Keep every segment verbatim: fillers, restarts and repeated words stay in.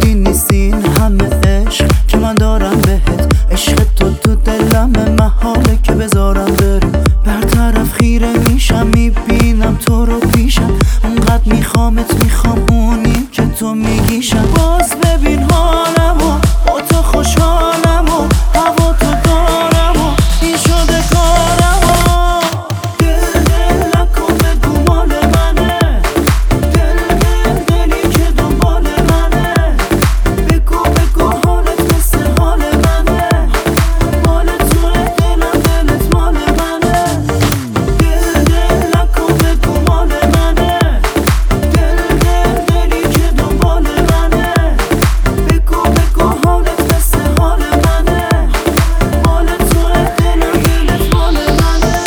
کافی نیست این همه عشق که من دارم بهت. عشق تو تو دلم محاله که بذارم بره. برطرف خیره میشم میبینم تو رو پیشم. اونقدر میخوامت میخوام اونیم که تو میگیشم. باز ببین حالمو با تو خوشحالم و هوا تو دارم و این شده کارمو. دل دل نکن بگو مال منه. دل دل دلی که دنبال منه. بگو بگو حالت مثل حال منه. مال توه دلم دلت مال منه. دل دل نکن بگو مال منه. دل دل دلی که دنبال منه. بگو بگو حالت مثل حال منه. مال توه دلم دلت مال منه.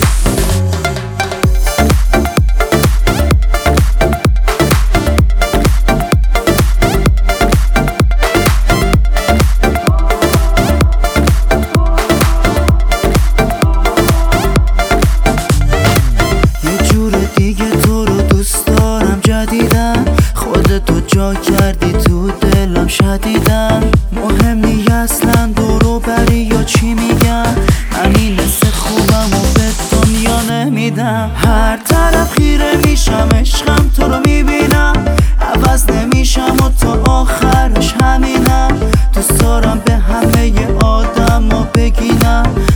یه جور دیگه تو رو دوست دارم جدیدن. خودتو جا کردی تو دلم شدیدن. مهم نی اصلا دورو بری یا چی میگن. من این حس خوبم و به دنیا نمیدم. هر طرف خیره میشم عشقم تو رو میبینم. عوض نمیشم و تا آخرش همینم. دوست دارم به همه آدم ها بگینم